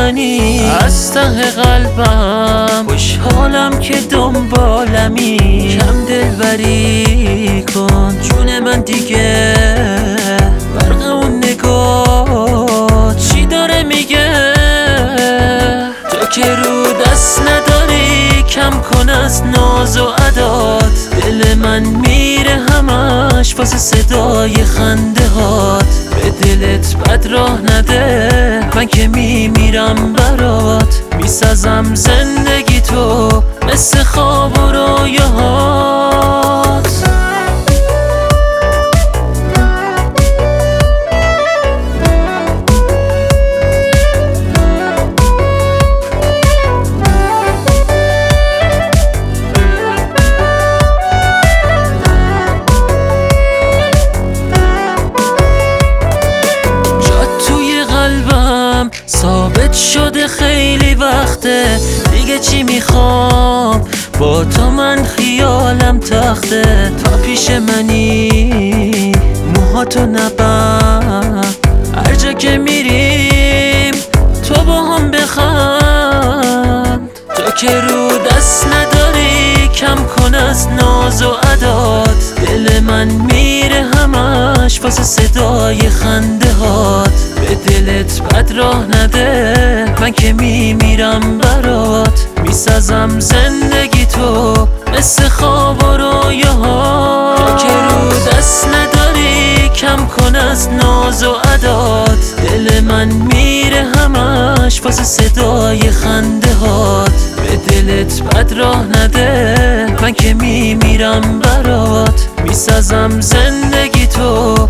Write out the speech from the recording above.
منی. از ته قلبم خوشحالم که دنبالمی. کم دلبری کن جون من دیگه، برق اون نگاه چی داره میگه؟ تو که رو دست نداری کم کن از ناز و عدات. دل من میره همش واسه صدای خنده هات. به دلت بد راه نده، من که میمیرم برات. میسازم زندگی تو مثل خواب و رویاهات. ثابت شده خیلی وقته، دیگه چی میخوام با تو؟ من خیالم تخته. تا پیش منی موهاتو نبند، هر جا که میریم تو با هم بخند. تو که رو دست نداری کم کن از ناز و عدات. دل من میره همش واسه صدای خنده هات. به دلت بد راه نده، من که میمیرم برات. میسازم زندگی تو مثل خواب و رویاهات. تو که رو دست نداری کم کن از ناز و عدات. دل من میره همش واسه صدای خنده هات. به دلت بد راه نده، من که میمیرم برات. میسازم زندگی تو